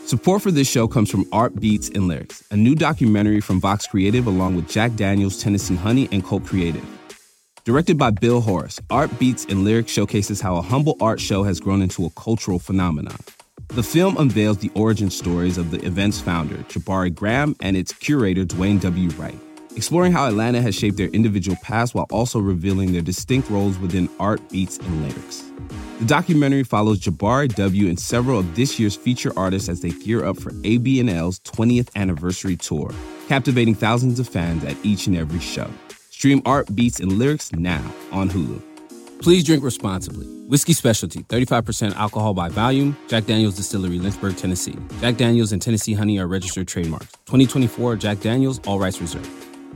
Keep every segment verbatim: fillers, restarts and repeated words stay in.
Support for this show comes from Art Beats and Lyrics, a new documentary from Vox Creative along with Jack Daniels, Tennessee Honey, and Cult Creative. Directed by Bill Horace, Art Beats and Lyrics showcases how a humble art show has grown into a cultural phenomenon. The film unveils the origin stories of the event's founder, Jabari Graham, and its curator, Dwayne W. Wright, exploring how Atlanta has shaped their individual paths while also revealing their distinct roles within Art Beats and Lyrics. The documentary follows Jabari W. and several of this year's feature artists as they gear up for A B N L's twentieth anniversary tour, captivating thousands of fans at each and every show. Stream Art Beats and Lyrics now on Hulu. Please drink responsibly. Whiskey Specialty, thirty-five percent alcohol by volume. Jack Daniels Distillery, Lynchburg, Tennessee. Jack Daniels and Tennessee Honey are registered trademarks. twenty twenty-four Jack Daniels, all rights reserved.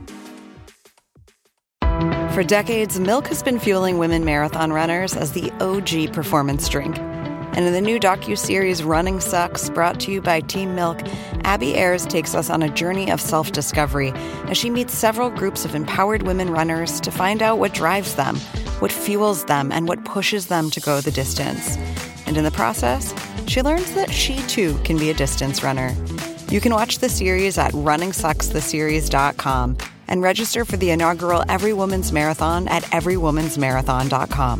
For decades, Milk has been fueling women marathon runners as the O G performance drink. And in the new docuseries Running Sucks, brought to you by Team Milk, Abby Ayers takes us on a journey of self-discovery as she meets several groups of empowered women runners to find out what drives them, what fuels them, and what pushes them to go the distance. And in the process, she learns that she too can be a distance runner. You can watch the series at running sucks the series dot com and register for the inaugural Every Woman's Marathon at every woman's marathon dot com.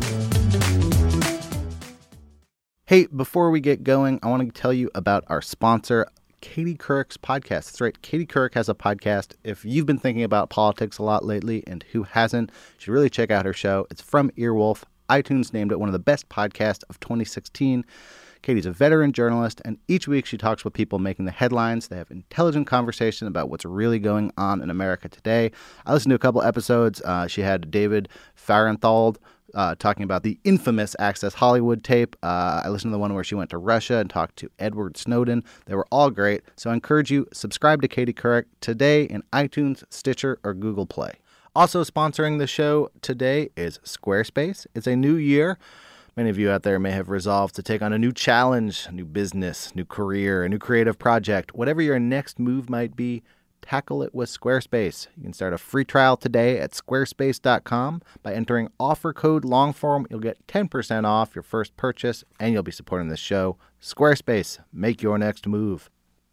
Hey, before we get going, I want to tell you about our sponsor, Katie Couric's podcast. That's right, Katie Couric has a podcast. If you've been thinking about politics a lot lately, and who hasn't, you should really check out her show. It's from Earwolf. iTunes named it one of the best podcasts of twenty sixteen. Katie's a veteran journalist, and each week she talks with people making the headlines. They have intelligent conversation about what's really going on in America today. I listened to a couple episodes. Uh, she had David Fahrenthold uh, talking about the infamous Access Hollywood tape. Uh, I listened to the one where she went to Russia and talked to Edward Snowden. They were all great. So I encourage you, subscribe to Katie Couric today in iTunes, Stitcher, or Google Play. Also sponsoring the show today is Squarespace. It's a new year. Many of you out there may have resolved to take on a new challenge, a new business, new career, a new creative project. Whatever your next move might be, tackle it with Squarespace. You can start a free trial today at squarespace dot com. By entering offer code LONGFORM, you'll get ten percent off your first purchase, and you'll be supporting the show. Squarespace, make your next move.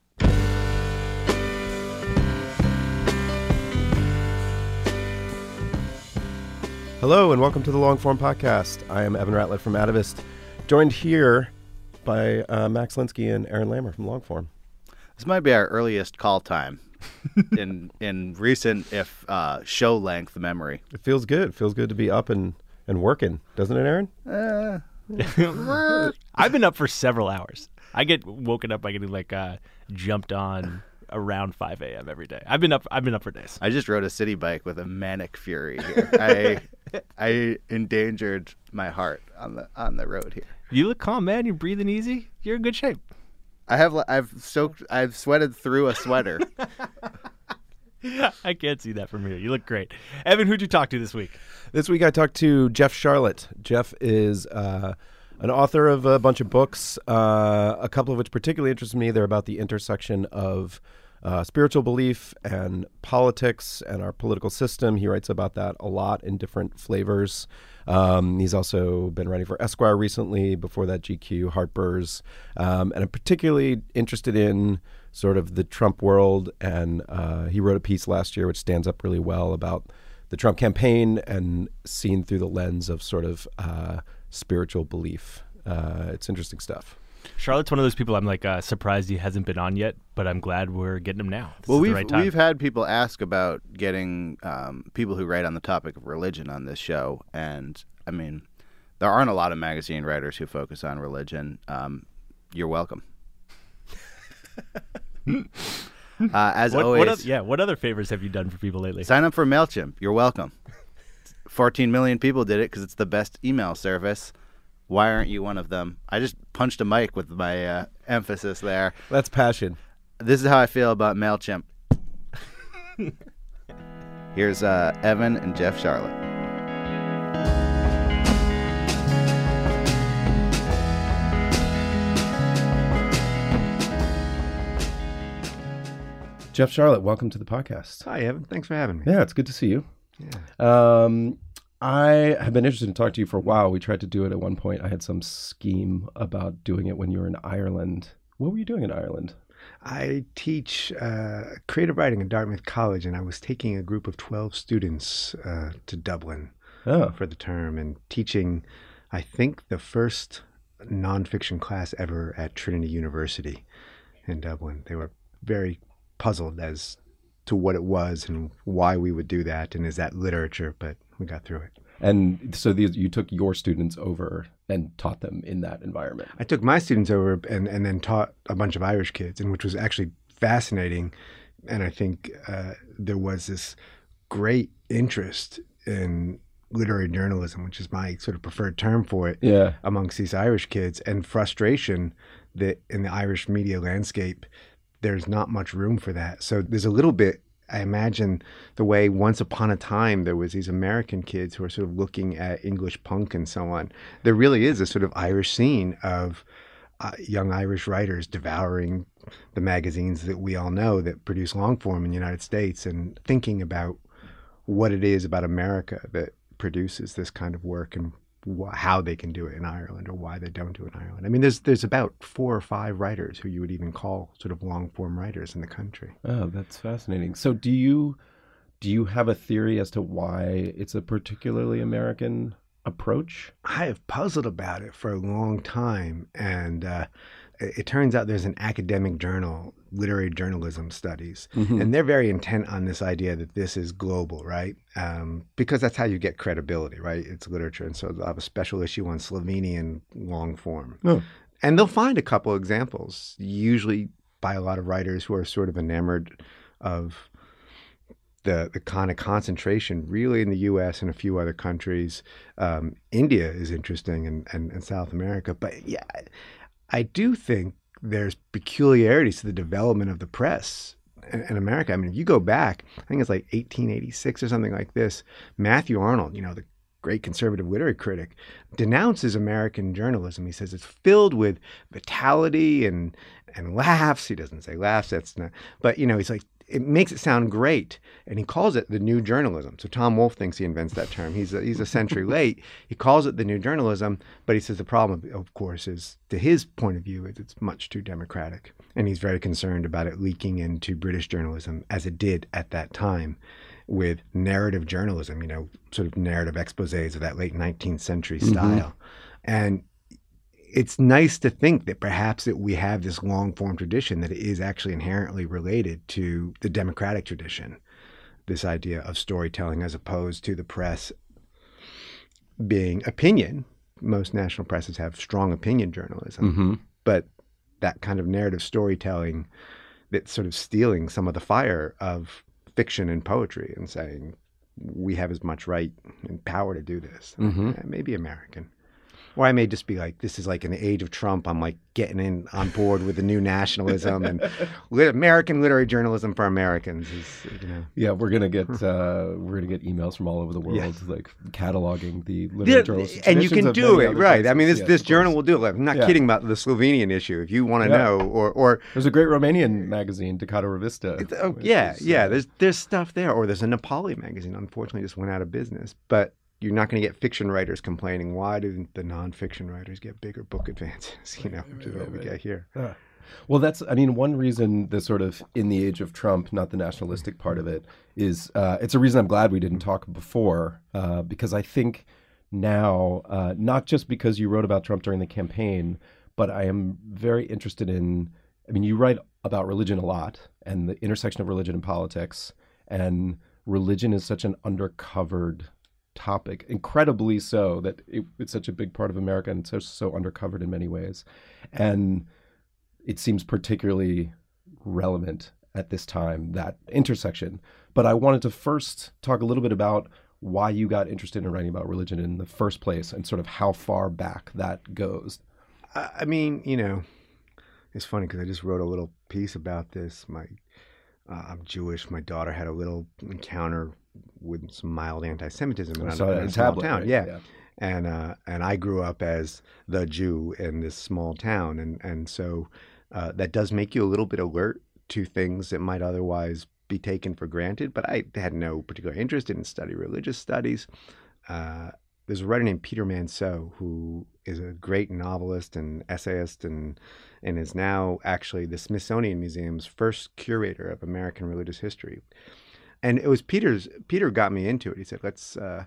Hello and welcome to the Longform Podcast. I am Evan Ratliff from Atavist, joined here by uh, Max Linsky and Aaron Lammer from Longform. This might be our earliest call time in in recent, if uh, show length memory. It feels good. It feels good to be up and, and working, doesn't it, Aaron? Uh, I've been up for several hours. I get woken up by getting like uh, jumped on around five a.m. every day. I've been up. I've been up for days. I just rode a city bike with a manic fury here. I I endangered my heart on the on the road here. You look calm, man. You're breathing easy. You're in good shape. I have I've soaked I've sweated through a sweater. I can't see that from here. You look great. Evan, who'd you talk to this week? This week I talked to Jeff Sharlet. Jeff is uh, an author of a bunch of books, uh, a couple of which particularly interest me. They're about the intersection of uh, spiritual belief and politics and our political system. He writes about that a lot in different flavors. Um, he's also been writing for Esquire recently, before that G Q, Harper's. Um, and I'm particularly interested in sort of the Trump world. And uh, he wrote a piece last year which stands up really well about the Trump campaign and seen through the lens of sort of uh, spiritual belief. Uh, it's interesting stuff. Charlotte's one of those people I'm like uh, surprised he hasn't been on yet, but I'm glad we're getting him now. This well, is we've the right time. we've had people ask about getting um, people who write on the topic of religion on this show, and I mean, there aren't a lot of magazine writers who focus on religion. Um, you're welcome. uh, as what, always, what other, yeah. What other favors have you done for people lately? Sign up for MailChimp. You're welcome. fourteen million people did it because it's the best email service. Why aren't you one of them? I just punched a mic with my uh, emphasis there. That's passion. This is how I feel about MailChimp. Here's uh, Evan and Jeff Sharlet. Jeff Sharlet, welcome to the podcast. Hi, Evan. Thanks for having me. Yeah, it's good to see you. Yeah. Um, I have been interested in talking to you for a while. We tried to do it at one point. I had some scheme about doing it when you were in Ireland What were you doing in Ireland? I teach uh, creative writing at Dartmouth College, and I was taking a group of twelve students uh, to Dublin Oh, for the term and teaching, I think, the first nonfiction class ever at Trinity University in Dublin. They were very puzzled as to what it was and why we would do that, and is that literature, but we got through it. and so these, you took your students over and taught them in that environment. I took my students over and, and then taught a bunch of Irish kids, and which was actually fascinating. And I think uh, there was this great interest in literary journalism, which is my sort of preferred term for it, Yeah. amongst these Irish kids, and frustration that in the Irish media landscape, there's not much room for that. So there's a little bit, I imagine, the way once upon a time there was these American kids who are sort of looking at English punk and so on. There really is a sort of Irish scene of uh, young Irish writers devouring the magazines that we all know that produce long form in the United States and thinking about what it is about America that produces this kind of work and wh- how they can do it in Ireland or why they don't do it in Ireland. I mean, there's there's about four or five writers who you would even call sort of long form writers in the country. Oh, that's fascinating. So do you do you have a theory as to why it's a particularly American approach? I have puzzled about it for a long time, and uh, it, it turns out there's an academic journal, Literary Journalism Studies, Mhm. and they're very intent on this idea that this is global, right? Um, because that's how you get credibility, right? It's literature, and so they'll have a special issue on Slovenian long form. Oh. And they'll find a couple examples, usually by a lot of writers who are sort of enamored of the the kind of concentration really in the U S and a few other countries. Um, India is interesting, and, and, and South America. But yeah, I do think there's peculiarities to the development of the press in, in America. I mean, if you go back, I think it's like eighteen eighty-six or something like this, Matthew Arnold, you know, the great conservative literary critic, denounces American journalism. He says it's filled with vitality and and laughs. He doesn't say laughs, that's not, but you know, he's like, it makes it sound great, and he calls it the new journalism. So Tom Wolfe thinks he invents that term. He's a, he's a century late. He calls it the new journalism, but he says the problem, of course, is to his point of view, is it's much too democratic, and he's very concerned about it leaking into British journalism, as it did at that time, with narrative journalism, you know, sort of narrative exposés of that late nineteenth century style. And it's nice to think that perhaps that we have this long form tradition that is actually inherently related to the democratic tradition, this idea of storytelling as opposed to the press being opinion. Most national presses have strong opinion journalism, Mm-hmm. but that kind of narrative storytelling that's sort of stealing some of the fire of fiction and poetry and saying we have as much right and power to do this. Mhm. Uh, maybe American. Or I may just be like, this is like in the age of Trump, I'm like getting in on board with the new nationalism and lit- American literary journalism for Americans is, you know. Yeah, we're gonna get uh, we're gonna get emails from all over the world, Yes. like cataloging the literary journalism and you traditions can of do many it, other right. I mean, places. this, Yes, this of journal course. will do it. Like, I'm not Yeah. kidding about the Slovenian issue. If you want to Yeah. know, or, or There's a great Romanian magazine, Decada Revista. It's- oh, which yeah, is, yeah. uh, There's there's stuff there, or there's a Nepali magazine. Unfortunately, just went out of business. But you're not going to get fiction writers complaining. Why didn't the nonfiction writers get bigger book advances? You know, which is what we get here. Ah. Well, that's, I mean, one reason the sort of in the age of Trump, not the nationalistic part of it, is uh, it's a reason I'm glad we didn't talk before, uh, because I think now, uh, not just because you wrote about Trump during the campaign, but I am very interested in, I mean, you write about religion a lot and the intersection of religion and politics, and religion is such an undercovered topic, incredibly so that it, it's such a big part of America and so so undercovered in many ways, and it seems particularly relevant at this time, that intersection. But I wanted to first talk a little bit about why you got interested in writing about religion in the first place and sort of how far back that goes. I I mean, you know, it's funny because I just wrote a little piece about this. My uh, I'm Jewish. My daughter had a little encounter with some mild anti-Semitism in I a, saw that in a in small Tablet, town. right? Yeah. Yeah. And uh, and I grew up as the Jew in this small town, and and so uh, that does make you a little bit alert to things that might otherwise be taken for granted. But I had no particular interest in study religious studies. Uh, there's a writer named Peter Manseau who is a great novelist and essayist and and is now actually the Smithsonian Museum's first curator of American religious history. And it was Peter's, Peter got me into it. He said, let's, uh,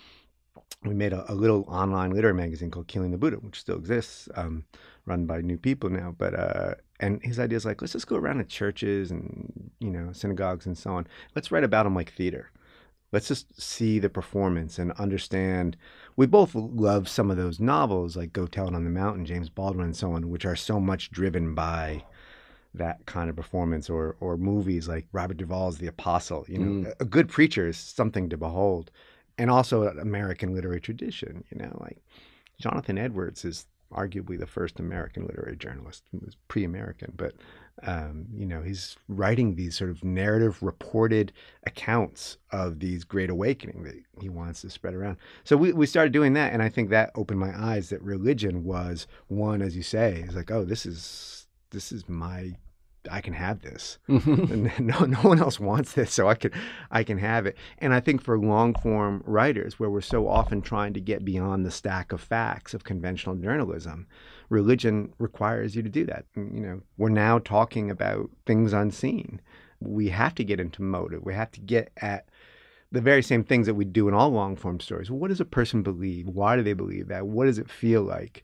we made a, a little online literary magazine called Killing the Buddha, which still exists, um, run by new people now. But, uh, and his idea is like, let's just go around to churches and, you know, synagogues and so on. Let's write about them like theater. Let's just see the performance and understand. We both love some of those novels like Go Tell It on the Mountain, James Baldwin and so on, which are so much driven by that kind of performance, or or movies like Robert Duvall's The Apostle. You know, mm. a good preacher is something to behold. And also an American literary tradition, you know, like Jonathan Edwards is arguably the first American literary journalist. He was pre-American, but, um, you know, he's writing these sort of narrative reported accounts of these great awakening that he wants to spread around. So we, we started doing that, and I think that opened my eyes that religion was one, as you say, is like, oh, this is, this is my, I can have this. And no, no one else wants this, so I can, I can have it. And I think for long form writers, where we're so often trying to get beyond the stack of facts of conventional journalism, religion requires you to do that. You know, we're now talking about things unseen. We have to get into motive. We have to get at the very same things that we do in all long form stories. What does a person believe? Why do they believe that? What does it feel like?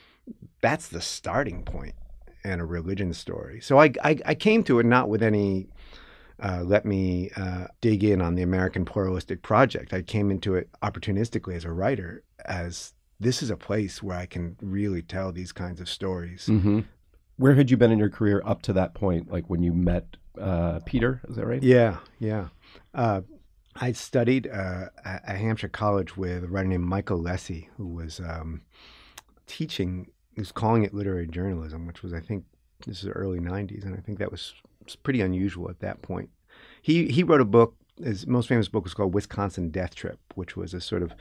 That's the starting point in a religion story. So I, I, I came to it not with any, uh, let me uh, dig in on the American Pluralistic Project. I came into it opportunistically as a writer, as this is a place where I can really tell these kinds of stories. Mm-hmm. Where had you been in your career up to that point, like when you met uh, Peter? Is that right? Yeah, yeah. Uh, I studied uh, at Hampshire College with a writer named Michael Lessie, who was um, teaching, he was calling it literary journalism, which was, I think, this is the early nineties, and I think that was, was pretty unusual at that point. He he wrote a book, his most famous book was called Wisconsin Death Trip, which was a sort of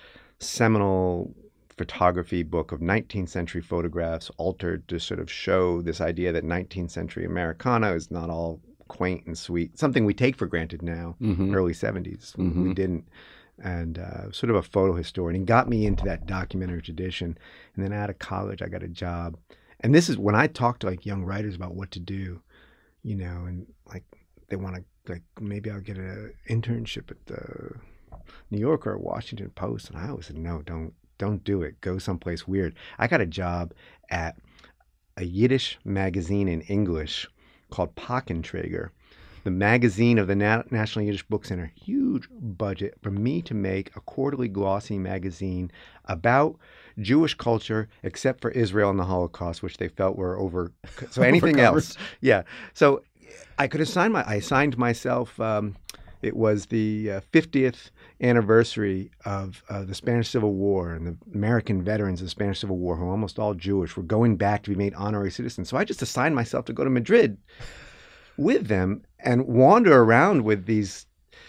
seminal photography book of nineteenth century photographs altered to sort of show this idea that nineteenth century Americana is not all quaint and sweet, something we take for granted now, mm-hmm. early seventies. Mm-hmm. We didn't. And uh, sort of a photo historian. He got me into that documentary tradition. And then out of college, I got a job. And this is when I talk to like young writers about what to do, you know, and like they want to, like, maybe I'll get an internship at the New Yorker or Washington Post. And I always said, no, don't, don't do it. Go someplace weird. I got a job at a Yiddish magazine in English called Pakenträger, the magazine of the Na- National Yiddish Book Center. Huge budget for me to make a quarterly glossy magazine about Jewish culture, except for Israel and the Holocaust, which they felt were over. So anything else, yeah. So I could assign my. I assigned myself. Um, it was the uh, fiftieth anniversary of uh, the Spanish Civil War, and the American veterans of the Spanish Civil War, who are almost all Jewish, were going back to be made honorary citizens. So I just assigned myself to go to Madrid with them and wander around with these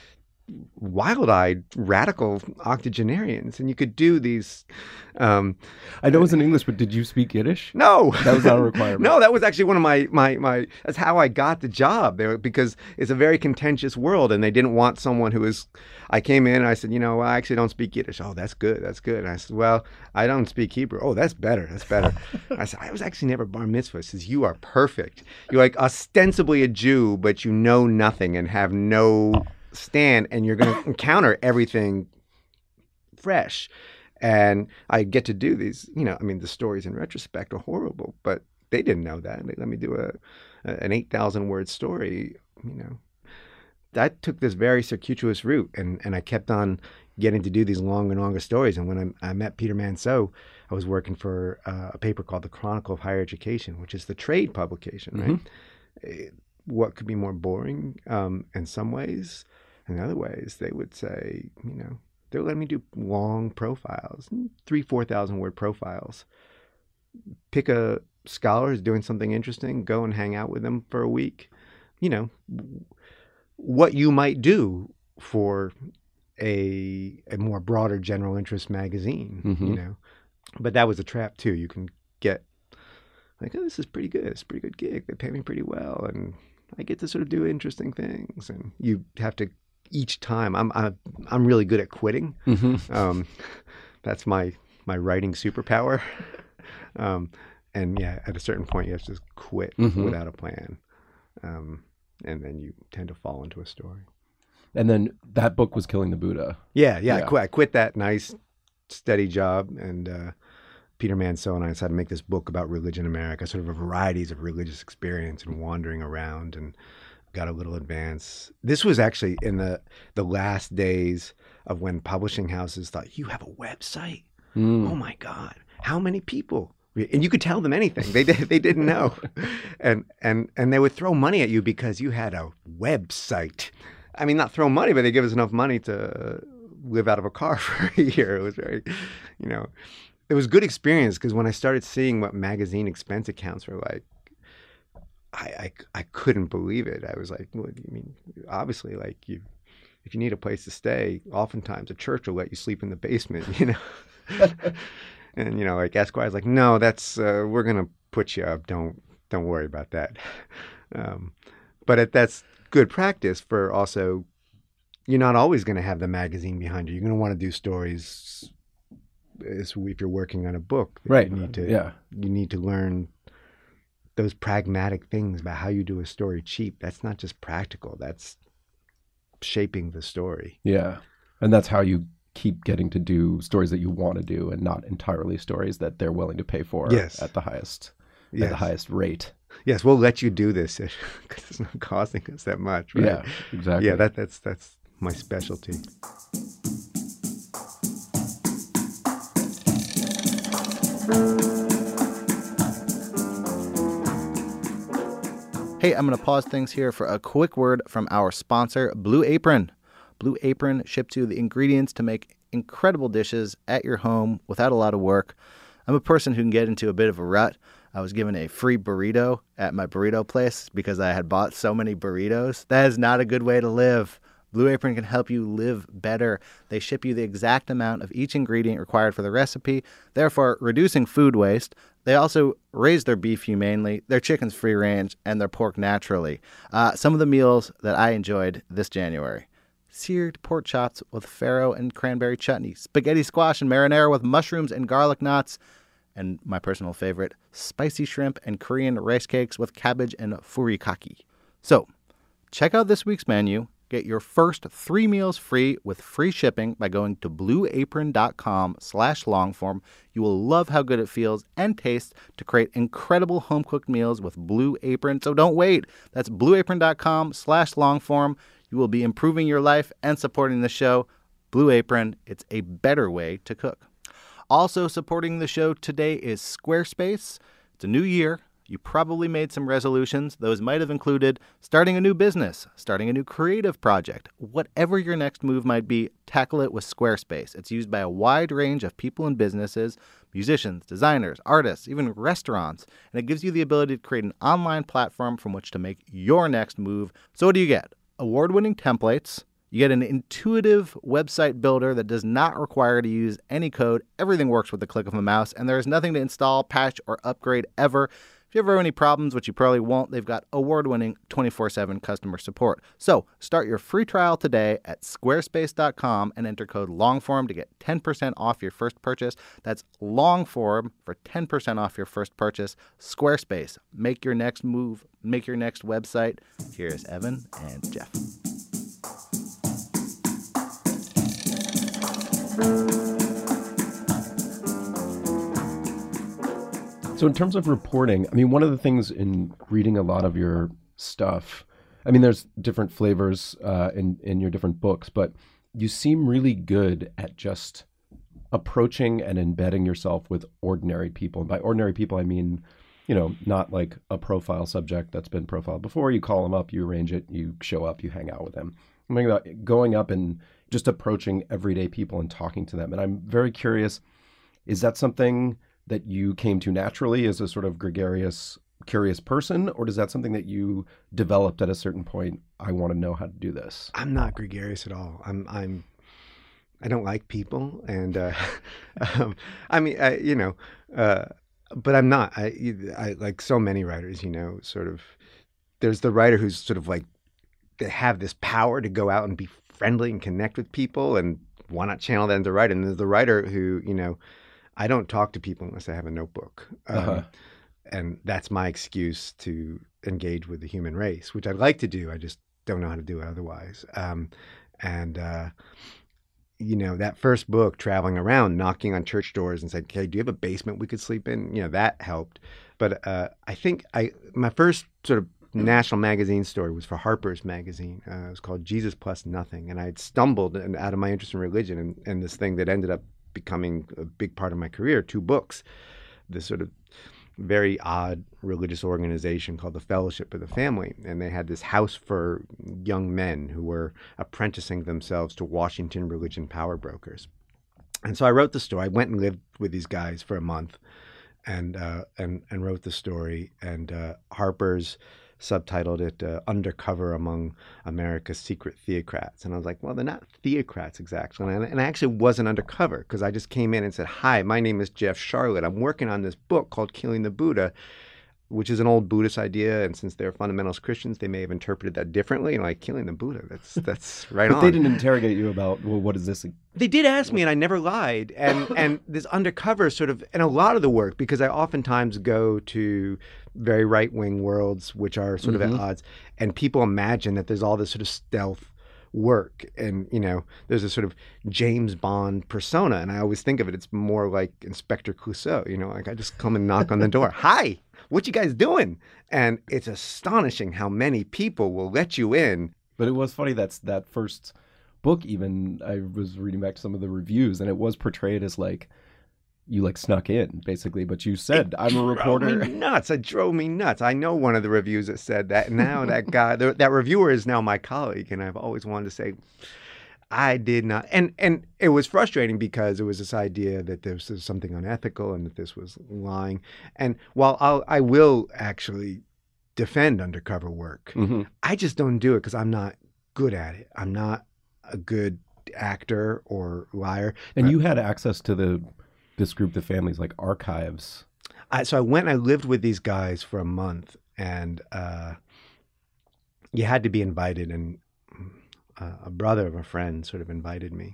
wild-eyed radical octogenarians, and you could do these. Um, I know it was in English, but did you speak Yiddish? No, that was not a requirement. No, that was actually one of my my my. That's how I got the job there, because it's a very contentious world, and they didn't want someone who was. I came in and I said, you know, I actually don't speak Yiddish. Oh, that's good, that's good. And I said, well, I don't speak Hebrew. Oh, that's better, that's better. I said, I was actually never bar mitzvah. He says, you are perfect. You're like ostensibly a Jew, but you know nothing and have no stand, and you're going to encounter everything fresh. And I get to do these, you know, I mean, the stories in retrospect are horrible, but they didn't know that. They let me do a, a an eight thousand word story, you know. I took this very circuitous route, and, and I kept on getting to do these longer and longer stories. And when I, I met Peter Manseau, I was working for uh, a paper called the Chronicle of Higher Education, which is the trade publication, right? Mm-hmm. What could be more boring um, in some ways? In other ways, they would say, you know, they would let me do long profiles, three, four thousand word profiles. Pick a scholar who's doing something interesting, go and hang out with them for a week. You know, what you might do for a a more broader general interest magazine, mm-hmm. you know. But that was a trap too. You can get like, oh, this is pretty good. It's a pretty good gig. They pay me pretty well, and I get to sort of do interesting things. And you have to each time. I'm I'm I'm really good at quitting. Mm-hmm. Um, that's my my writing superpower. um, and yeah, at a certain point, you have to just quit Mhm. without a plan, um, and then you tend to fall into a story. And then that book was Killing the Buddha. Yeah, yeah. Yeah. I, quit, I quit that nice, steady job, and uh, Peter Mansell and I decided to make this book about religion in America, sort of a varieties of religious experience and wandering around, and got a little advance. This was actually in the the last days of when publishing houses thought, you have a website? Mm. Oh my God, how many people? And you could tell them anything. They did, they didn't know. and and and they would throw money at you because you had a website. I mean, not throw money, but they give us enough money to live out of a car for a year. It was very, you know, it was a good experience because when I started seeing what magazine expense accounts were like, I, I, I couldn't believe it. I was like, what do you mean? Obviously, like you, if you need a place to stay, oftentimes a church will let you sleep in the basement, you know? And, you know, like Esquire's like, no, that's, uh, we're going to put you up. Don't, don't worry about that. Um, but it, that's good practice for also, you're not always going to have the magazine behind you. You're going to want to do stories as if you're working on a book. Right. You need to, Yeah. you need to learn those pragmatic things about how you do a story cheap. That's not just practical. That's shaping the story. Yeah. And that's how you keep getting to do stories that you want to do and not entirely stories that they're willing to pay for Yes. at the highest at Yes. the highest rate. Yes, we'll let you do this because it's not costing us that much, right? Yeah, exactly. Yeah, that, that's that's my specialty. Hey, I'm going to pause things here for a quick word from our sponsor, Blue Apron. Blue Apron ships you the ingredients to make incredible dishes at your home without a lot of work. I'm a person who can get into a bit of a rut. I was given a free burrito at my burrito place because I had bought so many burritos. That is not a good way to live. Blue Apron can help you live better. They ship you the exact amount of each ingredient required for the recipe, therefore reducing food waste. They also raise their beef humanely, their chicken's free range, and their pork naturally. Uh, some of the meals that I enjoyed this January: seared pork chops with farro and cranberry chutney, spaghetti squash and marinara with mushrooms and garlic knots, and my personal favorite, spicy shrimp and Korean rice cakes with cabbage and furikake. So, check out this week's menu. Get your first three meals free with free shipping by going to blueapron.com slash longform. You will love how good it feels and tastes to create incredible home-cooked meals with Blue Apron. So don't wait. That's blueapron.com slash longform. You will be improving your life and supporting the show. Blue Apron, it's a better way to cook. Also supporting the show today is Squarespace. It's a new year. You probably made some resolutions. Those might have included starting a new business, starting a new creative project. Whatever your next move might be, tackle it with Squarespace. It's used by a wide range of people and businesses, musicians, designers, artists, even restaurants. And it gives you the ability to create an online platform from which to make your next move. So what do you get? Award-winning templates. You get an intuitive website builder that does not require to use any code. Everything works with the click of a mouse, and there is nothing to install, patch, or upgrade ever. If you ever have any problems, which you probably won't, they've got award-winning twenty-four seven customer support. So start your free trial today at squarespace dot com and enter code LONGFORM to get ten percent off your first purchase. That's LONGFORM for ten percent off your first purchase. Squarespace. Make your next move. Make your next website. Here's Evan and Jeff. So in terms of reporting, I mean, one of the things in reading a lot of your stuff, I mean, there's different flavors uh, in, in your different books, but you seem really good at just approaching and embedding yourself with ordinary people. And by ordinary people, I mean, you know, not like a profile subject that's been profiled before. You call them up, you arrange it, you show up, you hang out with them. I'm thinking about going up and just approaching everyday people and talking to them. And I'm very curious, is that something that you came to naturally as a sort of gregarious, curious person, or is that something that you developed at a certain point? I want to know how to do this. I'm not gregarious at all. I'm I'm I don't like people, and uh, um, I mean, I, you know, uh, but I'm not. I, I like so many writers, you know, sort of. There's the writer who's sort of like they have this power to go out and be friendly and connect with people and why not channel that into writing? And there's the writer who, you know, I don't talk to people unless I have a notebook. Um, Uh-huh. And that's my excuse to engage with the human race, which I'd like to do. I just don't know how to do it otherwise. Um, and, uh, you know, that first book, traveling around, knocking on church doors and said, "Okay, do you have a basement we could sleep in?" You know, that helped. But uh, I think I my first sort of national magazine story was for Harper's Magazine. Uh, it was called Jesus Plus Nothing. And I had stumbled and out of my interest in religion and, and this thing that ended up becoming a big part of my career, two books, this sort of very odd religious organization called the Fellowship of the Family. And they had this house for young men who were apprenticing themselves to Washington religion power brokers. And so I wrote the story. I went and lived with these guys for a month and uh, and, and wrote the story. And uh, Harper's subtitled it uh, Undercover Among America's Secret Theocrats. And I was like, well, they're not theocrats exactly. And I, and I actually wasn't undercover because I just came in and said, "Hi, my name is Jeff Sharlet. I'm working on this book called Killing the Buddha," which is an old Buddhist idea. And since they're fundamentalist Christians, they may have interpreted that differently. And like, killing the Buddha, that's that's right But on. they didn't interrogate you about, well, what is this? They did ask me, and I never lied. And and this undercover sort of, and a lot of the work, because I oftentimes go to very right-wing worlds, which are sort of Mhm. at odds, and people imagine that there's all this sort of stealth work, and you know, there's a sort of James Bond persona, and I always think of it, it's more like Inspector Clouseau. You know, like I just come and knock on the door, "Hi, what you guys doing?" And it's astonishing how many people will let you in. But it was funny, that's that first book even, I was reading back some of the reviews, and it was portrayed as like, you like snuck in, basically, but you said, "I'm a reporter." Drove me nuts. It drove me nuts. I know one of the reviews that said that. And now that guy, the, that reviewer is now my colleague, and I've always wanted to say, I did not. And and it was frustrating because it was this idea that there was something unethical and that this was lying. And while I'll, I will actually defend undercover work, Mhm. I just don't do it because I'm not good at it. I'm not a good actor or liar. And you had access to the this group, the family's like archives. I, so I went and I lived with these guys for a month, and uh, you had to be invited, and uh, a brother of a friend sort of invited me.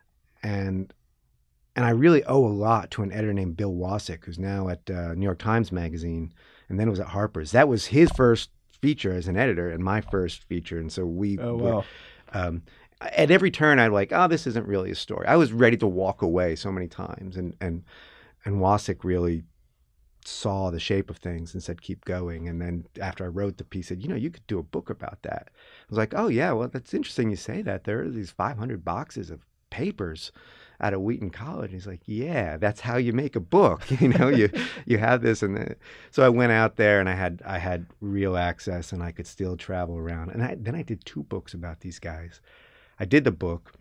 And and I really owe a lot to an editor named Bill Wasick, who's now at uh, New York Times Magazine, and then it was at Harper's. That was his first feature as an editor and my first feature. And so we Oh, were, wow. um, at every turn, I'd like, oh, this isn't really a story. I was ready to walk away so many times. And, and, and Wasick really saw the shape of things and said, keep going. And then after I wrote the piece, said, you know, you could do a book about that. I was like, oh, yeah, well, that's interesting you say that. There are these five hundred boxes of papers out of Wheaton College. He's like, yeah, that's how you make a book. You know, you you have this. And the... so I went out there and I had I had real access and I could still travel around. And I, then I did two books about these guys. I did the book,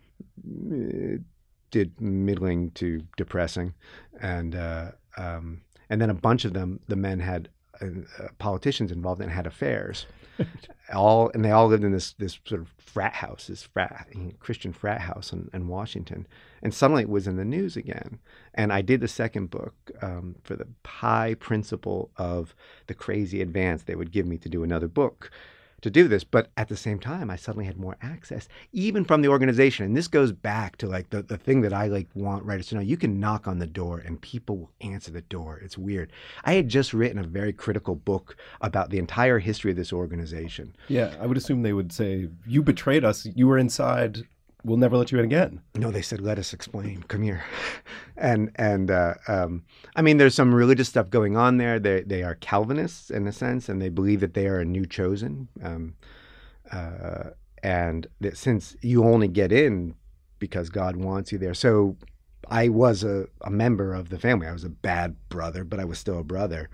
it did middling to depressing, and uh, um, and then a bunch of them, the men had uh, politicians involved and had affairs, all and they all lived in this this sort of frat house, this frat you know, Christian frat house in, in Washington, and suddenly it was in the news again. And I did the second book um, for the high principle of the crazy advance they would give me to do another book. To do this, but at the same time, I suddenly had more access, even from the organization. And this goes back to like the, the thing that I like want writers to know. You can knock on the door and people will answer the door. It's weird. I had just written a very critical book about the entire history of this organization. Yeah, I would assume they would say, you betrayed us, you were inside, we'll never let you in again. No, they said, let us explain. Come here. And, and uh, um, I mean, there's some religious stuff going on there. They, they are Calvinists in a sense, and they believe that they are a new chosen. Um, uh, and that since you only get in because God wants you there. So I was a, a member of the family. I was a bad brother, but I was still a brother.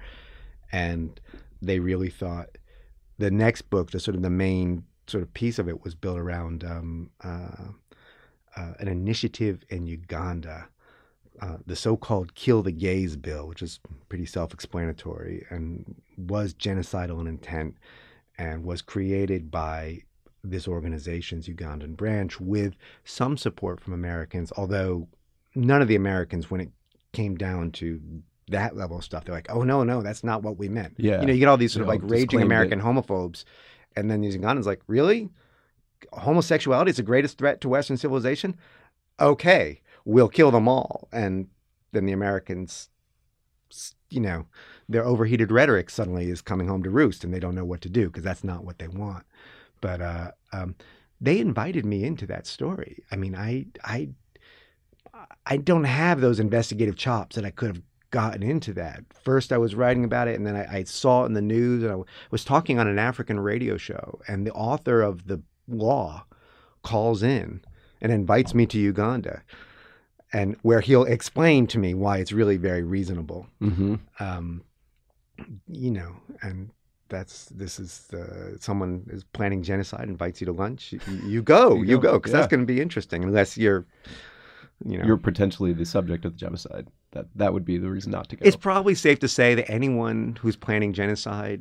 And they really thought the next book, the sort of the main sort of piece of it was built around um, uh, uh, an initiative in Uganda, uh, the so-called Kill the Gays bill, which is pretty self-explanatory and was genocidal in intent and was created by this organization's Ugandan branch with some support from Americans, although none of the Americans, when it came down to that level of stuff, they're like, oh, no, no, that's not what we meant. Yeah. You know, you get all these sort They of all like raging disclaimed American it. homophobes. And then these Ugandans like, really? Homosexuality is the greatest threat to Western civilization? okay, we'll kill them all. And then the Americans, you know, their overheated rhetoric suddenly is coming home to roost, and they don't know what to do because that's not what they want. But uh, um, they invited me into that story. I mean, I, I, I don't have those investigative chops that I could have gotten into that. First, I was writing about it, and then I, I saw it in the news, and I was talking on an African radio show, and the author of the law calls in and invites me to Uganda, and where he'll explain to me why it's really very reasonable. Mm-hmm. Um, you know, and that's this is uh, someone is planning genocide, invites you to lunch. You, you go, you, you go, go, because yeah. that's going to be interesting, unless you're, you know, You're potentially the subject of the genocide. That that would be the reason not to go. It's probably safe to say that anyone who's planning genocide,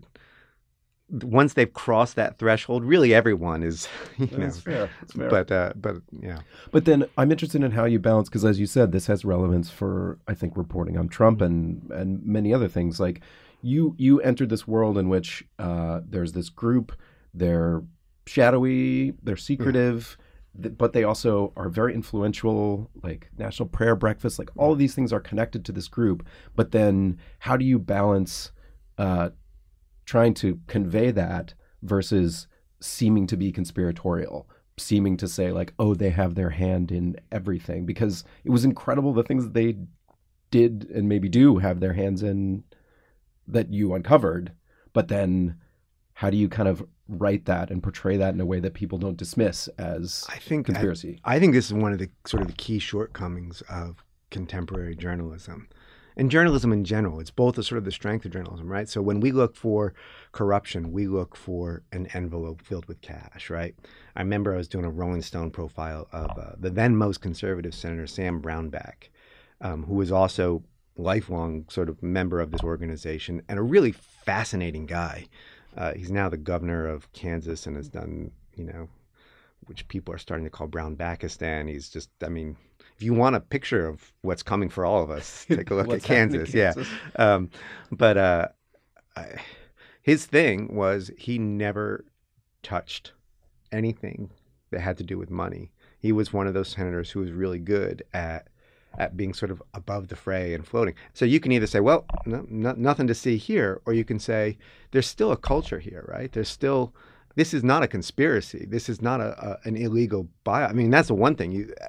once they've crossed that threshold, really everyone is, you know. That's fair. That's fair. But uh, but yeah. But then I'm interested in how you balance, because as you said, this has relevance for, I think, reporting on Trump and and many other things. Like you you entered this world in which uh, there's this group, they're shadowy, they're secretive. Yeah. But they also are very influential, like National Prayer Breakfast, like all of these things are connected to this group. But then how do you balance uh, trying to convey that versus seeming to be conspiratorial, seeming to say like, oh, they have their hand in everything? Because it was incredible the things that they did and maybe do have their hands in that you uncovered. But then how do you kind of write that and portray that in a way that people don't dismiss as I think conspiracy? I, I think this is one of the sort of the key shortcomings of contemporary journalism and journalism in general. It's both a sort of the strength of journalism, right? So when we look for corruption, we look for an envelope filled with cash, right? I remember I was doing a Rolling Stone profile of uh, the then most conservative Senator Sam Brownback, um, who was also lifelong sort of member of this organization and a really fascinating guy. Uh, he's now the governor of Kansas and has done, you know, which people are starting to call Brownbackistan. He's just, I mean, if you want a picture of what's coming for all of us, take a look at Kansas. Kansas. Yeah. Um, but uh, I, his thing was he never touched anything that had to do with money. He was one of those senators who was really good at at being sort of above the fray and floating. So you can either say, well, no, no, nothing to see here, or you can say, there's still a culture here, right? There's still, this is not a conspiracy. This is not a, a an illegal buy. I mean, that's the one thing. You,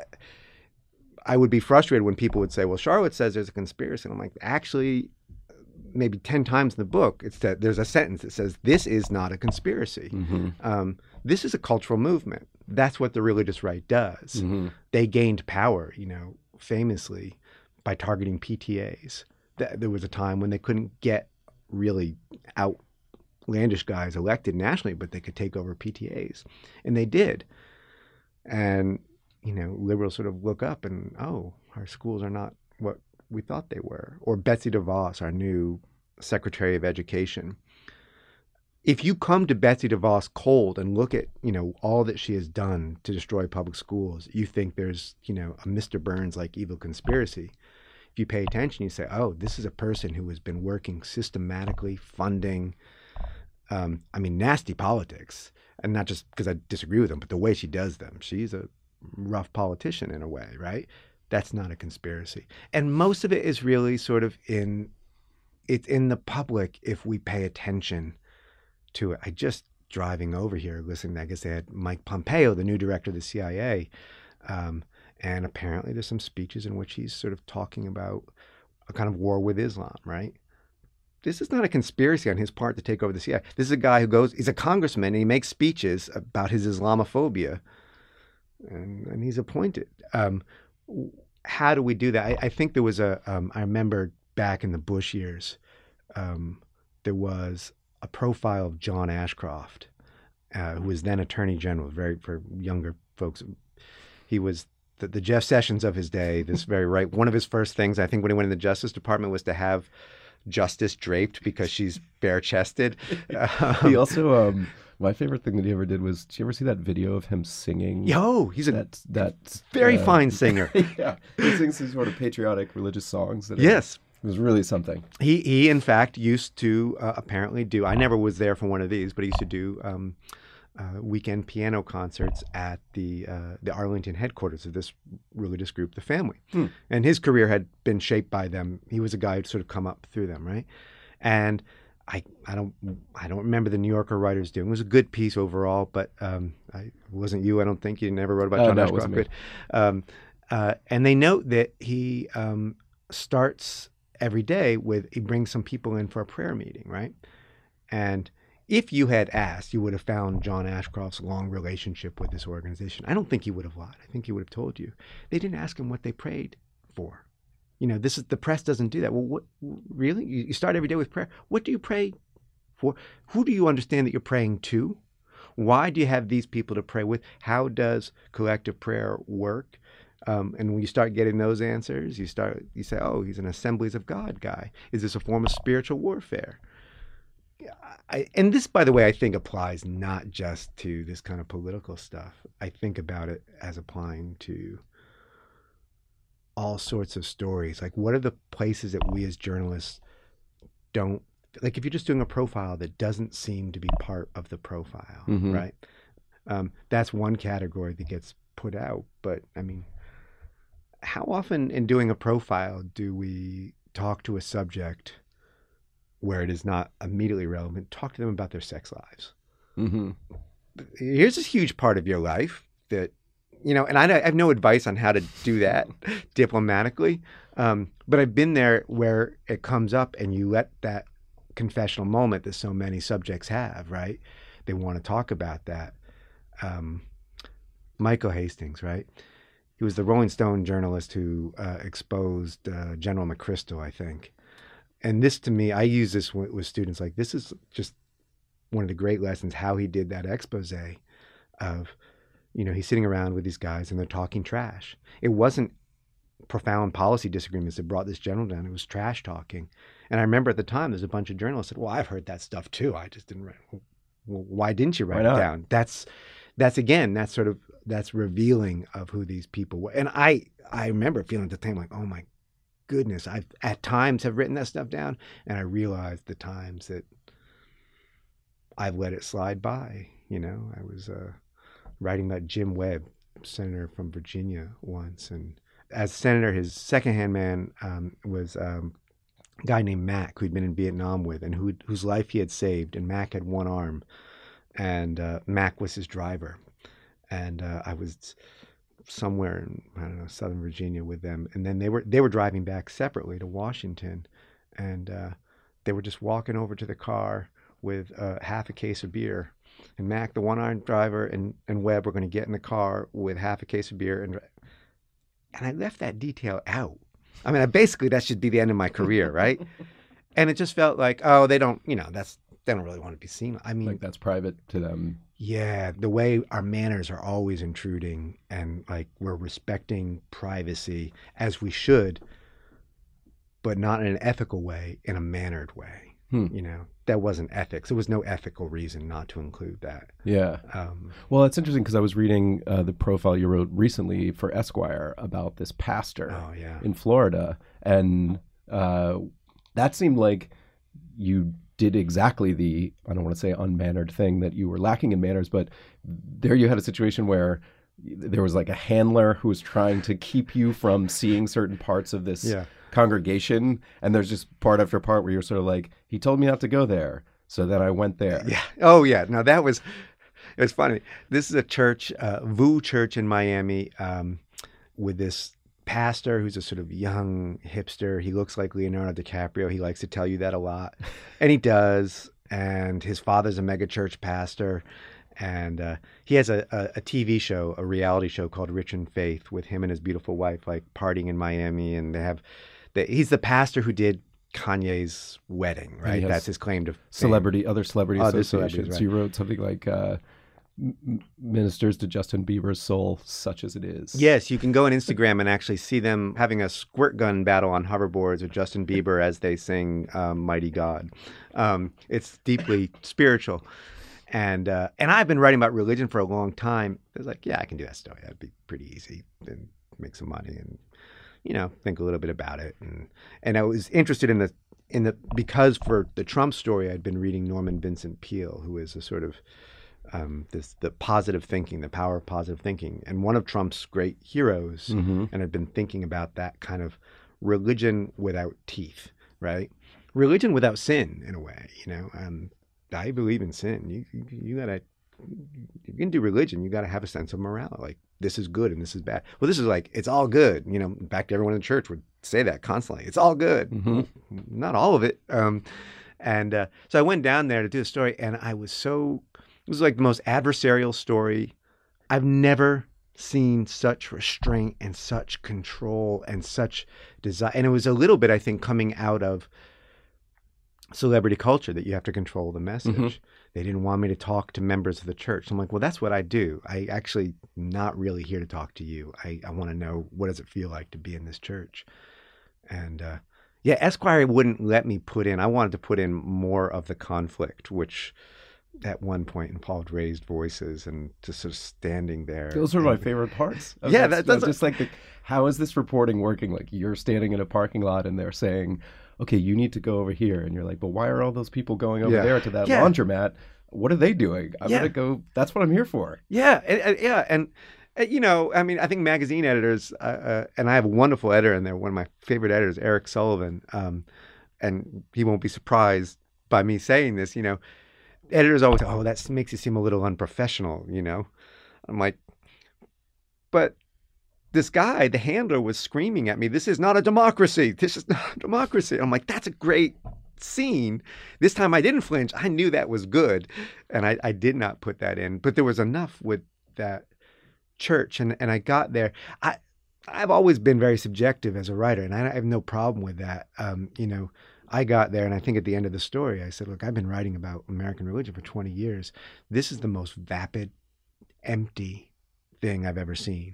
I would be frustrated when people would say, well, Charlotte says there's a conspiracy. And I'm like, actually, maybe ten times in the book, it's that there's a sentence that says, this is not a conspiracy. Mm-hmm. Um, this is a cultural movement. That's what the religious right does. Mm-hmm. They gained power, you know, famously by targeting P T As. There was a time when they couldn't get really outlandish guys elected nationally, but they could take over P T As. And they did. And, you know, liberals sort of look up and, oh, our schools are not what we thought they were. Or Betsy DeVos, our new Secretary of Education. If you come to Betsy DeVos cold and look at, you know, all that she has done to destroy public schools, you think there's, you know, a Mister Burns-like evil conspiracy. If you pay attention, you say, oh, this is a person who has been working systematically, funding, um, I mean, nasty politics. And not just because I disagree with them, but the way she does them. She's a rough politician in a way, right? That's not a conspiracy. And most of it is really sort of in, it's in the public if we pay attention to it. I just driving over here, listening, I guess they had Mike Pompeo, the new director of the C I A. Um, and apparently there's some speeches in which he's sort of talking about a kind of war with Islam, right? This is not a conspiracy on his part to take over the C I A. This is a guy who goes, he's a congressman, and he makes speeches about his Islamophobia, and, and he's appointed. Um, how do we do that? I, I think there was a, um, I remember back in the Bush years, um, there was a profile of John Ashcroft, uh, who was then Attorney General, very for younger folks. He was the, the Jeff Sessions of his day, this very right. One of his first things, I think, when he went in the Justice Department was to have Justice draped because she's bare-chested. Um, he also, um, my favorite thing that he ever did was, did you ever see that video of him singing? Yo, he's a that, that, very uh, fine singer. Yeah, he sings these sort of patriotic religious songs. That yes. Are, it was really something. He, he in fact, used to uh, apparently do, I never was there for one of these, but he used to do um, uh, weekend piano concerts at the uh, the Arlington headquarters of this religious group, the Family. Hmm. And his career had been shaped by them. He was a guy who'd sort of come up through them, right? And I I don't I don't remember the New Yorker writers doing. It was a good piece overall, but um, I it wasn't you. I don't think you never wrote about Oh, John no, it Ashcroft. wasn't me. But, um, uh, and they note that he um, starts every day with he brings some people in for a prayer meeting, right? And if you had asked, you would have found John Ashcroft's long relationship with this organization. I don't think he would have lied. I think he would have told you. They didn't ask him what they prayed for. You know, this is the press doesn't do that. Well, what really? You, you start every day with prayer. What do you pray for? Who do you understand that you're praying to? Why do you have these people to pray with? How does collective prayer work? Um, and when you start getting those answers, you start you say, "Oh, he's an Assemblies of God guy. Is this a form of spiritual warfare?" I, and this, by the way, I think applies not just to this kind of political stuff. I think about it as applying to all sorts of stories. Like, what are the places that we as journalists don't, like if you're just doing a profile that doesn't seem to be part of the profile, Mm-hmm. right? Um, that's one category that gets put out. But I mean, how often in doing a profile do we talk to a subject where it is not immediately relevant, talk to them about their sex lives? Mm-hmm. Here's this huge part of your life that, you know, and I, I have no advice on how to do that diplomatically, um, but I've been there where it comes up and you let that confessional moment that so many subjects have, right? They want to talk about that. Um, Michael Hastings, right? He was the Rolling Stone journalist who uh, exposed uh, General McChrystal, I think. And this, to me, I use this with, with students. Like, this is just one of the great lessons, how he did that expose of, you know, he's sitting around with these guys and they're talking trash. It wasn't profound policy disagreements that brought this general down. It was trash talking. And I remember at the time, there's a bunch of journalists said, well, I've heard that stuff too. I just didn't write. Well, why didn't you write Why it not? down? That's, that's again, that's sort of, that's revealing of who these people were. And I, I remember feeling at the time like, oh my goodness, I've at times have written that stuff down, and I realized the times that I've let it slide by. You know, I was uh, writing about Jim Webb, senator from Virginia, once, and as senator, his second-hand man um, was um, a guy named Mac, who'd been in Vietnam with, and who whose life he had saved. And Mac had one arm, and uh, Mac was his driver, and uh, I was somewhere in, I don't know, Southern Virginia with them. And then they were they were driving back separately to Washington, and uh, they were just walking over to the car with uh, half a case of beer. And Mac, the one-armed driver, and, and Webb were going to get in the car with half a case of beer. And and I left that detail out. I mean, I, basically, that should be the end of my career, right? And it just felt like, oh, they don't, you know, that's they don't really want to be seen. I mean, Like that's private to them. yeah, the way our manners are always intruding, and like we're respecting privacy as we should, but not in an ethical way, in a mannered way. Hmm. You know, that wasn't ethics. There was no ethical reason not to include that. Yeah. Um, Well, it's interesting because I was reading uh, the profile you wrote recently for Esquire about this pastor oh yeah, in Florida, and uh, that seemed like you did exactly the, I don't want to say unmannered thing, that you were lacking in manners, but there you had a situation where there was like a handler who was trying to keep you from seeing certain parts of this yeah. congregation, and there's just part after part where you're sort of like, he told me not to go there, so then I went there. Yeah. Oh, yeah. No, that was, it was funny. This is a church, uh, V U Church in Miami, um, with this pastor who's a sort of young hipster. He looks like Leonardo DiCaprio. He likes to tell you that a lot. And he does. And his father's a mega church pastor. And uh, he has a, a, a T V show, a reality show called Rich and Faith, with him and his beautiful wife, like partying in Miami. And they have, the, he's the pastor who did Kanye's wedding, And right? he has That's his claim to fame. Celebrity, other celebrity Other associations. celebrities, right. You wrote something like uh, m- ministers to Justin Bieber's soul, such as it is. Yes, you can go on Instagram and actually see them having a squirt gun battle on hoverboards with Justin Bieber as they sing um, Mighty God. Um, it's deeply spiritual. And uh, and I've been writing about religion for a long time. I was like, yeah, I can do that story. That'd be pretty easy. And make some money and, you know, think a little bit about it. And and I was interested in the, in the because for the Trump story, I'd been reading Norman Vincent Peale, who is a sort of um, this the positive thinking, the power of positive thinking. And one of Trump's great heroes, Mm-hmm. and I've been thinking about that kind of religion without teeth, right? Religion without sin, in a way. You know, um, I believe in sin. You you, you gotta. If you can do religion, you got to have a sense of morality. Like, this is good and this is bad. Well, this is like, it's all good. You know, in fact, everyone in the church would say that constantly. It's all good. Mm-hmm. Not all of it. Um, and uh, so I went down there to do the story, and I was so, it was like the most adversarial story. I've never seen such restraint and such control and such desire. And it was a little bit, I think, coming out of celebrity culture that you have to control the message. Mm-hmm. They didn't want me to talk to members of the church. I'm like, well, that's what I do. I actually not really here to talk to you. I, I want to know, what does it feel like to be in this church? And uh, yeah, Esquire wouldn't let me put in, I wanted to put in more of the conflict, which at one point involved raised voices and just sort of standing there. Those are my and, favorite parts. of Yeah, that that- stuff. that's- just like the, how is this reporting working? Like, you're standing in a parking lot and they're saying, okay, you need to go over here, and you're like, but why are all those people going over Yeah. there to that Yeah. laundromat? What are they doing? I'm Yeah. gonna go. That's what I'm here for. Yeah, and, and- yeah, and uh, you know, I mean, I think magazine editors, uh, uh, and I have a wonderful editor in there. One of my favorite editors, Eric Sullivan, um, and he won't be surprised by me saying this. You know, editors always, oh, that makes you seem a little unprofessional. You know, I'm like, but this guy, the handler, was screaming at me, "This is not a democracy. This is not a democracy." I'm like, that's a great scene. This time I didn't flinch. I knew that was good, and I, I did not put that in. But there was enough with that church, and, and I got there. I I've always been very subjective as a writer, and I have no problem with that. Um, you know, I got there, and I think at the end of the story, I said, "Look, I've been writing about American religion for twenty years. This is the most vapid, empty thing I've ever seen,"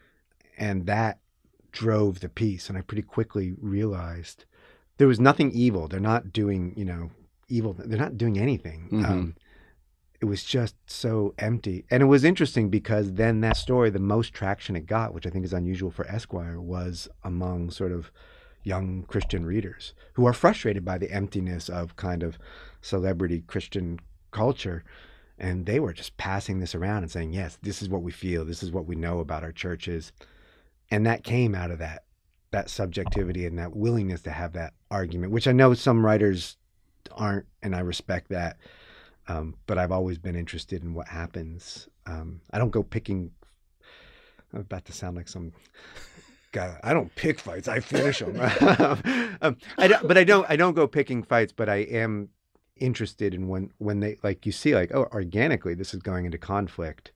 and that drove the piece. And I pretty quickly realized there was nothing evil. They're not doing, you know, evil. They're not doing anything. Mhm. Um, it was just so empty. And it was interesting because then that story, the most traction it got, which I think is unusual for Esquire, was among sort of young Christian readers who are frustrated by the emptiness of kind of celebrity Christian culture. And they were just passing this around and saying, yes, this is what we feel. This is what we know about our churches. And that came out of that, that subjectivity and that willingness to have that argument, which I know some writers aren't, and I respect that. Um, but I've always been interested in what happens. Um, I don't go picking. I'm about to sound like some guy. I don't pick fights. I finish them. um, I don't, but I don't. I don't go picking fights. But I am interested in when when they, like, you see, like, oh, organically this is going into conflict.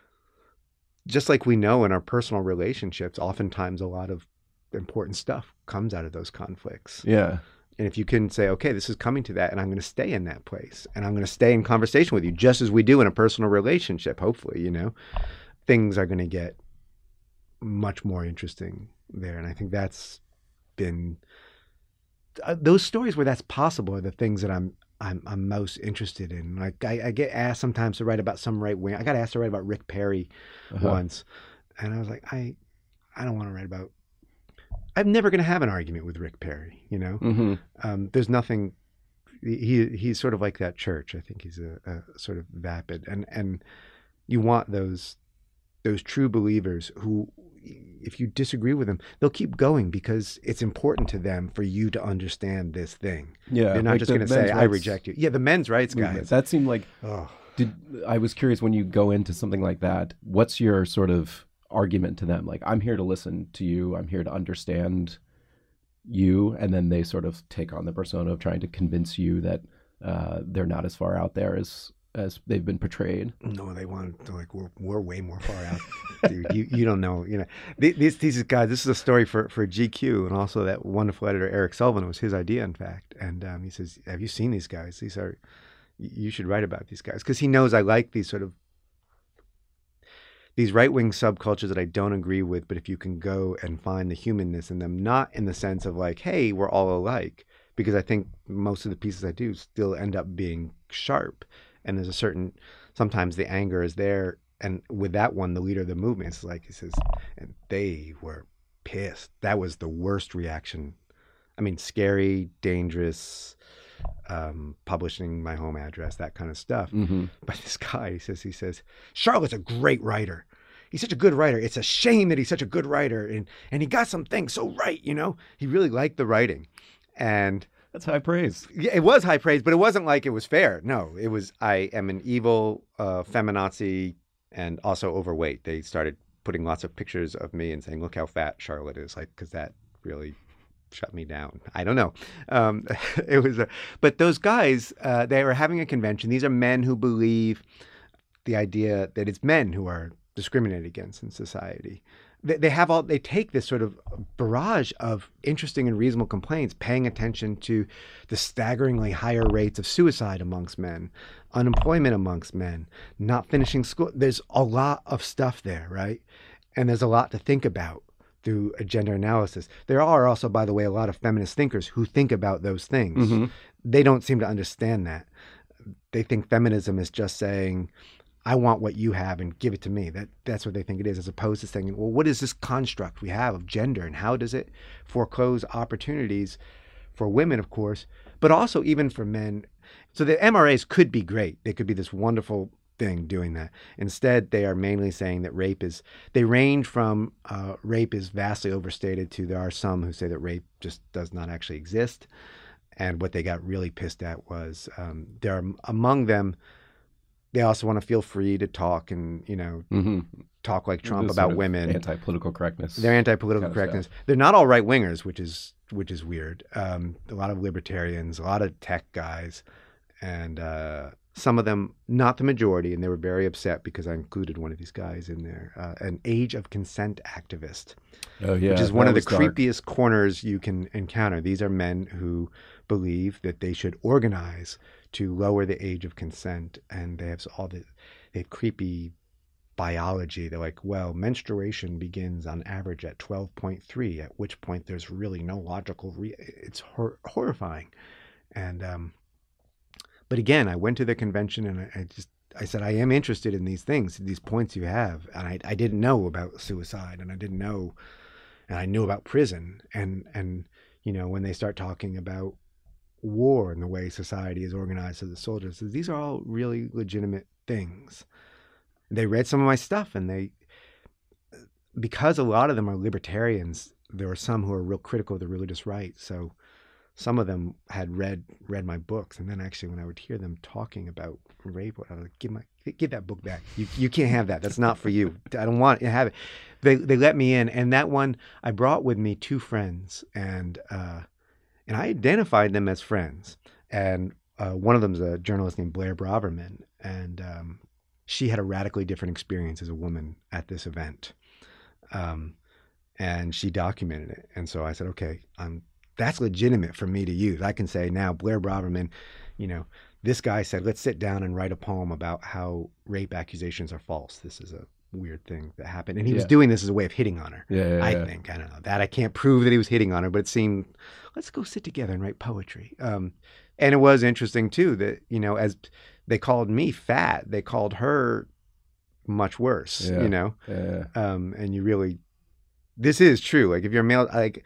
Just like we know in our personal relationships, oftentimes a lot of important stuff comes out of those conflicts. Yeah. And if you can say, okay, this is coming to that, and I'm going to stay in that place, and I'm going to stay in conversation with you, just as we do in a personal relationship, hopefully, you know, things are going to get much more interesting there. And I think that's been, uh, those stories where that's possible are the things that I'm I'm I'm most interested in. Like, I, I get asked sometimes to write about some right wing. I got asked to write about Rick Perry Uh-huh. once, and I was like, I I don't want to write about. I'm never going to have an argument with Rick Perry, you know. Mm-hmm. Um, there's nothing. He he's sort of like that church. I think he's a, a sort of vapid, and and you want those those true believers who, if you disagree with them, they'll keep going because it's important to them for you to understand this thing. Yeah. They're not like just the going to say, men's "I rights reject you." Yeah, the men's rights movement. guys. That seemed like. Oh. Did I was curious when you go into something like that, what's your sort of argument to them? Like, I'm here to listen to you. I'm here to understand you. And then they sort of take on the persona of trying to convince you that uh, they're not as far out there as as they've been portrayed. No, they want to, like, we're we're way more far out, dude. You you don't know, you know. These these guys. This is a story for for G Q, and also that wonderful editor Eric Sullivan. It was his idea, in fact. And um, he says, "Have you seen these guys? These are, you should write about these guys," because he knows I like these sort of these right wing subcultures that I don't agree with. But if you can go and find the humanness in them, not in the sense of like, hey, we're all alike, because I think most of the pieces I do still end up being sharp. And there's a certain, sometimes the anger is there. And with that one, the leader of the movement is like, he says, and they were pissed. That was the worst reaction. I mean, scary, dangerous, um, publishing my home address, that kind of stuff. Mm-hmm. But this guy, he says, he says, Charlotte's a great writer. He's such a good writer. It's a shame that he's such a good writer. And, and he got some things so right, you know? He really liked the writing. And That's high praise. yeah, it was high praise, but it wasn't like it was fair. No, it was, I am an evil uh, feminazi and also overweight. They started putting lots of pictures of me and saying, look how fat Charlotte is, like, because that really shut me down. I don't know. Um, it was, a, but those guys, uh, they were having a convention. These are men who believe the idea that it's men who are discriminated against in society. They, they have all, they take this sort of barrage of interesting and reasonable complaints, paying attention to the staggeringly higher rates of suicide amongst men, unemployment amongst men, not finishing school. There's a lot of stuff there, right? And there's a lot to think about through a gender analysis. There are also, by the way, a lot of feminist thinkers who think about those things. Mm-hmm. They don't seem to understand that. They think feminism is just saying, I want what you have and give it to me. That That's what they think it is, as opposed to saying, well, what is this construct we have of gender and how does it foreclose opportunities for women, of course, but also even for men. So the M R As could be great. They could be this wonderful thing doing that. Instead, they are mainly saying that rape is, they range from uh, rape is vastly overstated to there are some who say that rape just does not actually exist. And what they got really pissed at was um, there are among them, they also want to feel free to talk and, you know, Mm-hmm. talk like Trump This about sort of women. Anti-political correctness. They're anti-political kind of correctness. stuff. They're not all right wingers, which is which is weird. Um, a lot of libertarians, a lot of tech guys, and uh, some of them, not the majority, and they were very upset because I included one of these guys in there, uh, an age of consent activist, Oh, yeah. which is one that of the was dark. creepiest corners you can encounter. These are men who believe that they should organize to lower the age of consent, and they have all the they have creepy biology. They're like, well, menstruation begins on average at twelve point three, at which point there's really no logical re- it's hor- horrifying. And um but again, I went to the convention and I, I just I said, I am interested in these things, these points you have. And I, I didn't know about suicide, and I didn't know, and I knew about prison. And, and, you know, when they start talking about war and the way society is organized to the soldiers, these are all really legitimate things. They read some of my stuff, and they, because a lot of them are libertarians, there are some who are real critical of the religious right. So some of them had read read my books, and then actually when I would hear them talking about rape, I was like, give my give that book back. You you can't have that. That's not for you. I don't want to have it. They they let me in, and that one I brought with me two friends, and uh, and I identified them as friends. And uh, one of them's a journalist named Blair Braverman, and um, she had a radically different experience as a woman at this event, um, and she documented it. And so I said, okay, I'm. That's legitimate for me to use. I can say now, Blair Braverman, you know, this guy said, let's sit down and write a poem about how rape accusations are false. This is a weird thing that happened. And he was Yeah. doing this as a way of hitting on her. Yeah, yeah, I yeah. think. I don't know. That I can't prove that he was hitting on her, but it seemed, let's go sit together and write poetry. Um, and it was interesting, too, that, you know, as they called me fat, they called her much worse, Yeah. you know? Yeah. Um, and you really, this is true. Like if you're a male, like,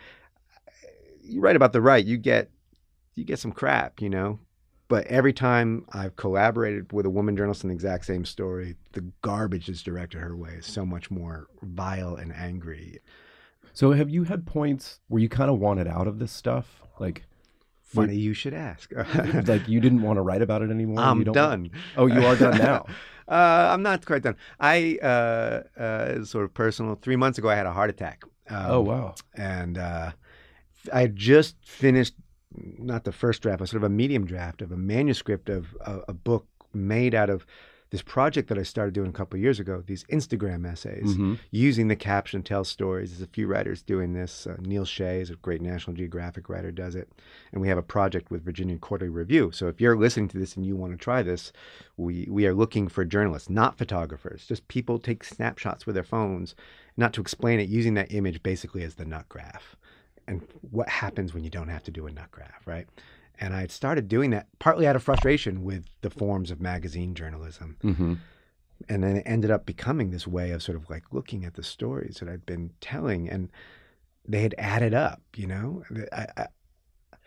you write about the right, you get you get some crap, you know. But every time I've collaborated with a woman journalist in the exact same story, the garbage that's directed her way is so much more vile and angry. So have you had points where you kind of wanted out of this stuff? Like, Funny you should ask. like you didn't want to write about it anymore? I'm You don't done. Oh, you are done now. uh, I'm not quite done. I uh, uh, sort of personal. Three months ago, I had a heart attack. Um, Oh, wow. And uh, I just finished, not the first draft, but sort of a medium draft of a manuscript of a, a book made out of this project that I started doing a couple of years ago, these Instagram essays, Mhm. using the caption to tell stories. There's a few writers doing this. Uh, Neil Shea is a great National Geographic writer, does it. And we have a project with Virginia Quarterly Review. So if you're listening to this and you want to try this, we, we are looking for journalists, not photographers, just people take snapshots with their phones, not to explain it, using that image basically as the nut graph. And what happens when you don't have to do a nut graph, right? And I had started doing that partly out of frustration with the forms of magazine journalism. Mm-hmm. And then it ended up becoming this way of sort of like looking at the stories that I'd been telling, and they had added up, you know? I, I,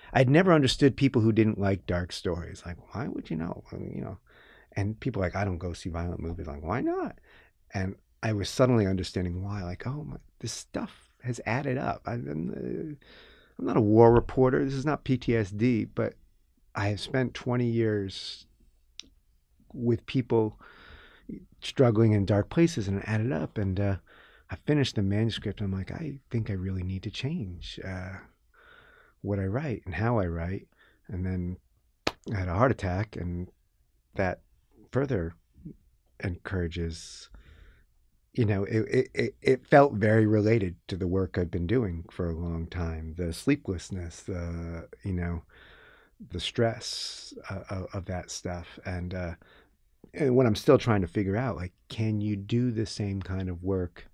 I'd never understood people who didn't like dark stories. Like, why would you know? You know, and people are like, I don't go see violent movies. Like, why not? And I was suddenly understanding why. Like, oh, my, this stuff has added up. I, I'm, uh, I'm not a war reporter. This is not P T S D, but I have spent twenty years with people struggling in dark places, and it added up. And uh, I finished the manuscript. And I'm like, I think I really need to change uh, what I write and how I write. And then I had a heart attack, and that further encourages, you know, it, it, it felt very related to the work I've been doing for a long time. The sleeplessness, the, you know, the stress uh, of, of that stuff. And, uh, and what I'm still trying to figure out, like, can you do the same kind of work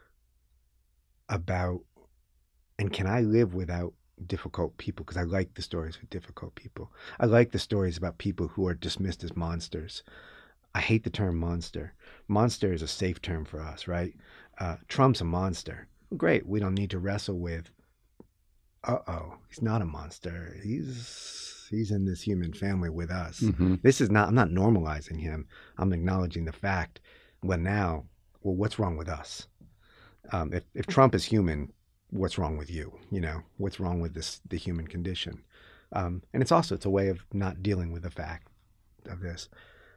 about, and can I live without difficult people? Because I like the stories with difficult people. I like the stories about people who are dismissed as monsters. I hate the term monster. Monster is a safe term for us, right? Uh, Trump's a monster. Great. We don't need to wrestle with, uh-oh, he's not a monster. He's he's in this human family with us. Mm-hmm. This is not, I'm not normalizing him. I'm acknowledging the fact. Well, now, well, what's wrong with us? Um, if, if Trump is human, what's wrong with you? You know, what's wrong with this, the human condition? Um, and it's also, it's a way of not dealing with the fact of this.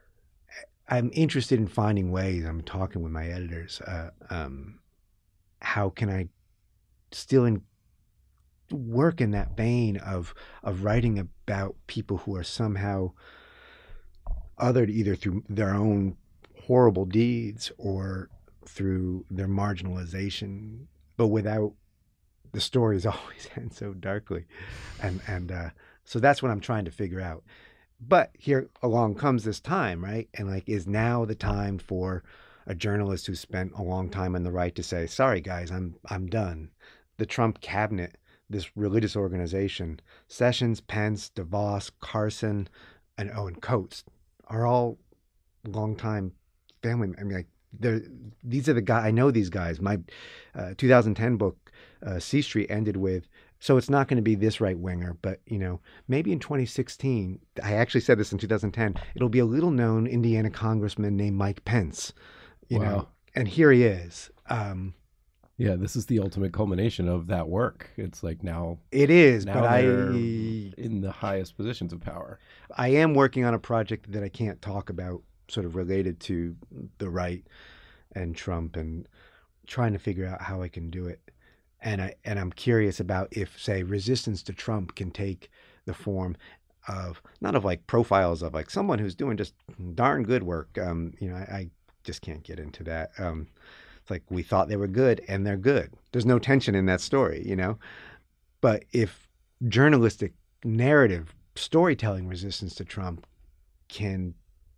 I'm interested in finding ways, I'm talking with my editors, uh, um, how can I still in, work in that vein of of writing about people who are somehow othered either through their own horrible deeds or through their marginalization, but without the stories always end so darkly. And, and uh, so that's what I'm trying to figure out. But here along comes this time, right? And like, is now the time for a journalist who spent a long time on the right to say, sorry, guys, I'm I'm done. The Trump cabinet, this religious organization, Sessions, Pence, DeVos, Carson, and Owen Coates are all longtime family. I mean, like, they're, these are the guys, I know these guys. My uh, two thousand ten book, uh, C Street, ended with, so it's not going to be this right winger, but, you know, maybe in twenty sixteen, I actually said this in two thousand ten, it'll be a little known Indiana congressman named Mike Pence, you wow. know, and here he is. Um, yeah, this is the ultimate culmination of that work. It's like now it is, now but I in the highest positions of power. I am working on a project that I can't talk about, sort of related to the right and Trump, and trying to figure out how I can do it. And I and I'm curious about if, say, resistance to Trump can take the form of, not of like profiles of like someone who's doing just darn good work. Um, you know, I, I just can't get into that. Um, it's like, we thought they were good and they're good. There's no tension in that story, you know. But if journalistic narrative storytelling resistance to Trump can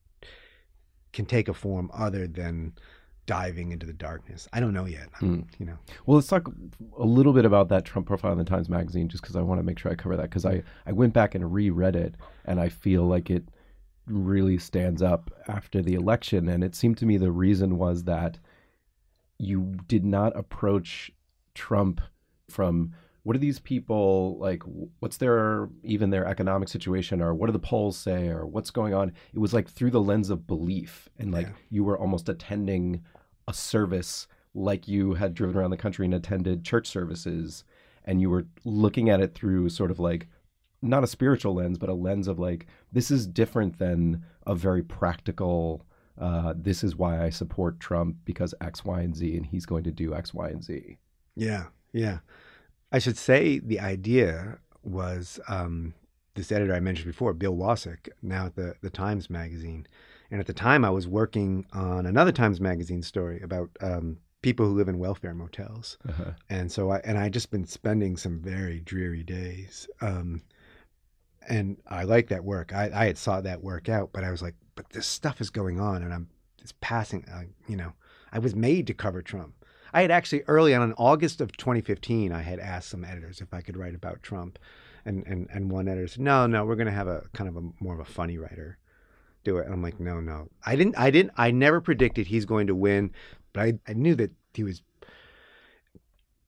can take a form other than diving into the darkness, I don't know yet. Mm. You know. Well, let's talk a little bit about that Trump profile in the Times Magazine, just because I want to make sure I cover that, because I, I went back and reread it, and I feel like it really stands up after the election. And it seemed to me the reason was that you did not approach Trump from, what are these people like, what's their, even their economic situation, or what do the polls say, or what's going on? It was like through the lens of belief, and like yeah. you were almost attending a service, like you had driven around the country and attended church services, and you were looking at it through sort of like, not a spiritual lens, but a lens of like, this is different than a very practical, uh, this is why I support Trump because X, Y, and Z, and he's going to do X, Y, and Z. Yeah, yeah. I should say the idea was um, this editor I mentioned before, Bill Wasik, now at the, the Times Magazine. And at the time, I was working on another Times Magazine story about um, people who live in welfare motels. Uh-huh. And so I and I just been spending some very dreary days. Um, and I like that work. I, I had sought that work out, but I was like, but this stuff is going on, and I'm it's passing. Uh, you know, I was made to cover Trump. I had actually early on in August of twenty fifteen, I had asked some editors if I could write about Trump, and and and one editor said, no, no, we're going to have a kind of a more of a funny writer do it. And I'm like, no, no, I didn't, I didn't, I never predicted he's going to win, but I, I knew that he was,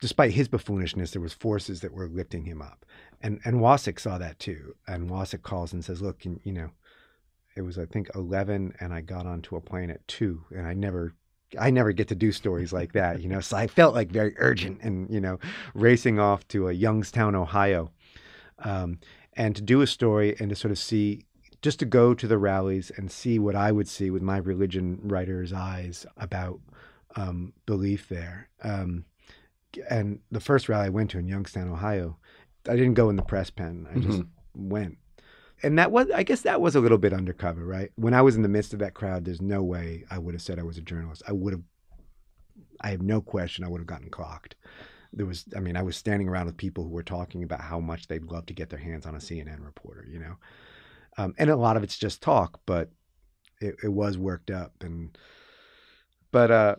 despite his buffoonishness, there was forces that were lifting him up. And and Wasik saw that too. And Wasik calls and says, look, you, you know, it was, I think, eleven, and I got onto a plane at two, and I never, I never get to do stories like that, you know. So I felt like very urgent and, you know, racing off to a Youngstown, Ohio, um, and to do a story and to sort of see, just to go to the rallies and see what I would see with my religion writer's eyes about um, belief there. Um, and the first rally I went to in Youngstown, Ohio, I didn't go in the press pen. I just mm-hmm. went. And that was, I guess that was a little bit undercover, right? When I was in the midst of that crowd, there's no way I would have said I was a journalist. I would have, I have no question I would have gotten clocked. There was, I mean, I was standing around with people who were talking about how much they'd love to get their hands on a C N N reporter, you know? Um, and a lot of it's just talk, but it, it was worked up. And, but, uh,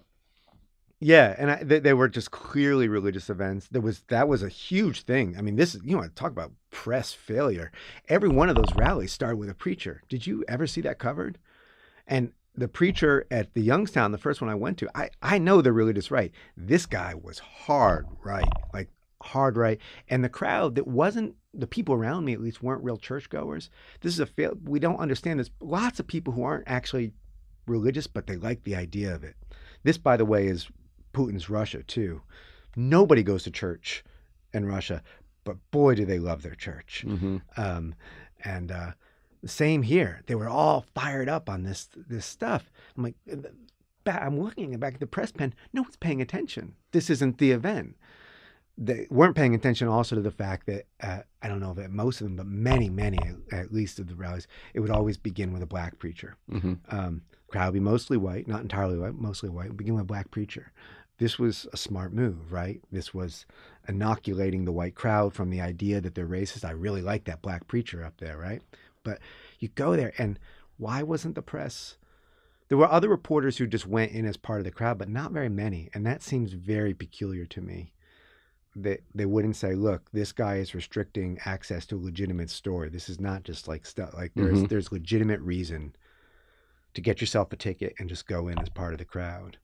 yeah, and I, they, they were just clearly religious events. There was that was a huge thing. I mean, this is, you know, talk about press failure. Every one of those rallies started with a preacher. Did you ever see that covered? And the preacher at the Youngstown, the first one I went to, I, I know they're religious right. This guy was hard right, like hard right. And the crowd that wasn't, the people around me at least weren't real churchgoers. This is a fail. We don't understand this. Lots of people who aren't actually religious, but they like the idea of it. This, by the way, is Putin's Russia too. Nobody goes to church in Russia, but boy, do they love their church. Mm-hmm. Um, and uh, the same here. They were all fired up on this this stuff. I'm like, I'm looking back at the press pen. No one's paying attention. This isn't the event. They weren't paying attention also to the fact that, uh, I don't know if most of them, but many, many, at least of the rallies, it would always begin with a black preacher. Mm-hmm. Um, crowd would be mostly white, not entirely white, mostly white, would begin with a black preacher. This was a smart move, right? This was inoculating the white crowd from the idea that they're racist. I really like that black preacher up there, right? But you go there, and why wasn't the press? There were other reporters who just went in as part of the crowd, but not very many. And that seems very peculiar to me. They, they wouldn't say, look, this guy is restricting access to a legitimate story. This is not just like stuff. Like there's mm-hmm. there's legitimate reason to get yourself a ticket and just go in as part of the crowd.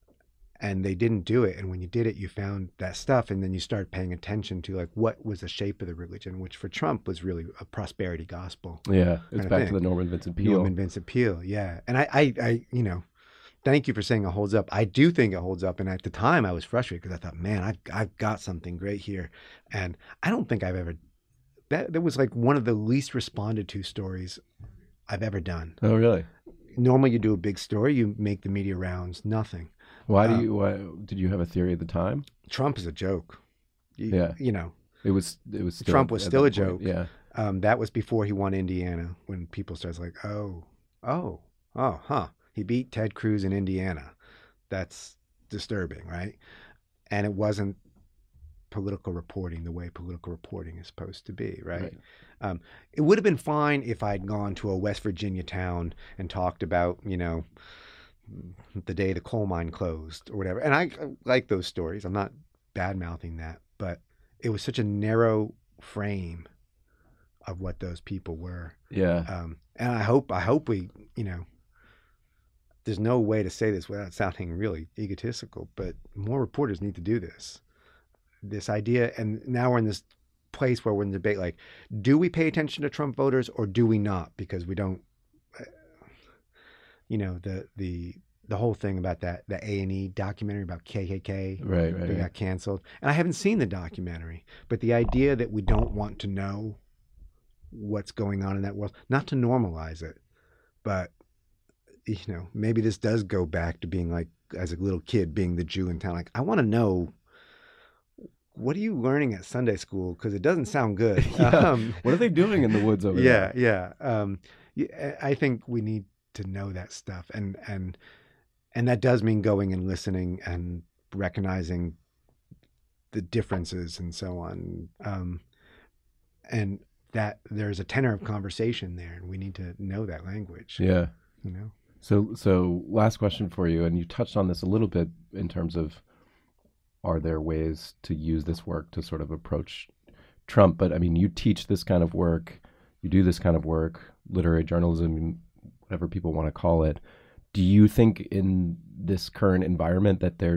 And they didn't do it. And when you did it, you found that stuff. And then you started paying attention to like what was the shape of the religion, which for Trump was really a prosperity gospel. Yeah, it's back to the Norman Vincent Peale. Norman Vincent Peale, yeah. And I, I, I, you know, thank you for saying it holds up. I do think it holds up. And at the time I was frustrated because I thought, man, I've, I've got something great here. And I don't think I've ever, that, that was like one of the least responded to stories I've ever done. Oh, really? Normally you do a big story, you make the media rounds, nothing. Why do you? Why did you have a theory at the time? Trump is a joke. You, yeah, you know, it was. It was. Still, Trump was still a joke. Point. Yeah, um, that was before he won Indiana. When people started like, oh, oh, oh, huh? He beat Ted Cruz in Indiana. That's disturbing, right? And it wasn't political reporting the way political reporting is supposed to be, right? right. Um, it would have been fine if I'd gone to a West Virginia town and talked about, you know, the day the coal mine closed or whatever. And I, I like those stories. I'm not bad-mouthing that, but it was such a narrow frame of what those people were. Yeah. Um, and I hope, I hope we, you know, there's no way to say this without sounding really egotistical, but more reporters need to do this. This idea, and now we're in this place where we're in debate, like, do we pay attention to Trump voters or do we not? Because we don't, you know, the the the whole thing about that, the A and E documentary about K K K, right, right, that right. got canceled. And I haven't seen the documentary, but the idea that we don't want to know what's going on in that world, not to normalize it, but, you know, maybe this does go back to being like, as a little kid, being the Jew in town. Like, I want to know, what are you learning at Sunday school? Because it doesn't sound good. yeah. um, what are they doing in the woods over yeah, there? Yeah, yeah. Um, I think we need to know that stuff, and and and that does mean going and listening and recognizing the differences and so on, um, and that there's a tenor of conversation there, and we need to know that language. Yeah, you know. So so last question for you, and you touched on this a little bit in terms of, are there ways to use this work to sort of approach Trump? But I mean, you teach this kind of work, you do this kind of work, literary journalism, whatever people want to call it. Do you think in this current environment that there's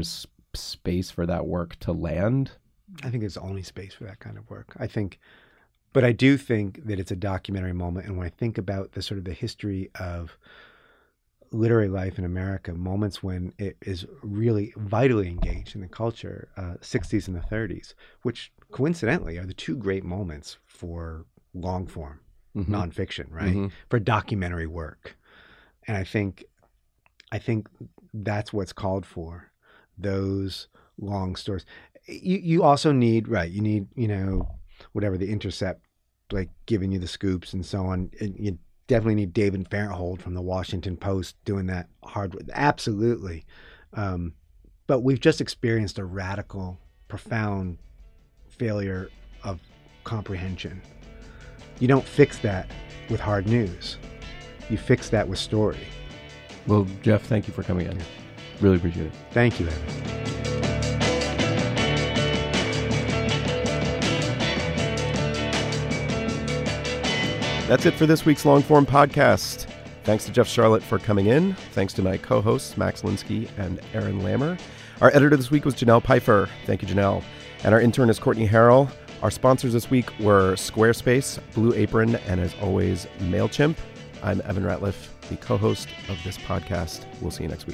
space for that work to land? I think there's only space for that kind of work. I think, but I do think that it's a documentary moment. And when I think about the sort of the history of literary life in America, moments when it is really vitally engaged in the culture, uh, sixties and the thirties, which coincidentally are the two great moments for long form mm-hmm. nonfiction, right? Mm-hmm. For documentary work. And I think, I think that's what's called for, those long stories. You, you also need, right, you need, you know, whatever, The Intercept, like giving you the scoops and so on. And you definitely need David Fairholt from the Washington Post doing that hard work. Absolutely. Um, but we've just experienced a radical, profound failure of comprehension. You don't fix that with hard news. You fix that with story. Well, Jeff, thank you for coming in. Really appreciate it. Thank you, Evan. That's it for this week's Longform podcast. Thanks to Jeff Sharlet for coming in. Thanks to my co-hosts, Max Linsky and Aaron Lammer. Our editor this week was Janelle Pfeiffer. Thank you, Janelle. And our intern is Courtney Harrell. Our sponsors this week were Squarespace, Blue Apron, and as always, MailChimp. I'm Evan Ratliff, the co-host of this podcast. We'll see you next week.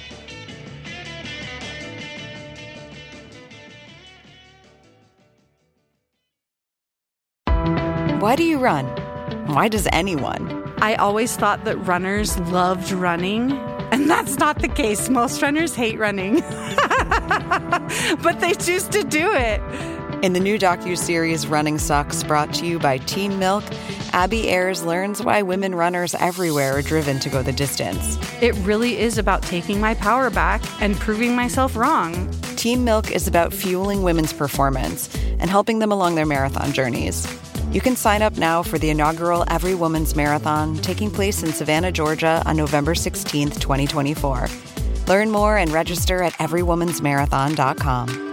Why do you run? Why does anyone? I always thought that runners loved running, and that's not the case. Most runners hate running, but they choose to do it. In the new docuseries Running Sucks, brought to you by Team Milk, Abby Ayers learns why women runners everywhere are driven to go the distance. It really is about taking my power back and proving myself wrong. Team Milk is about fueling women's performance and helping them along their marathon journeys. You can sign up now for the inaugural Every Woman's Marathon taking place in Savannah, Georgia on November sixteenth, twenty twenty-four. Learn more and register at every woman's marathon dot com.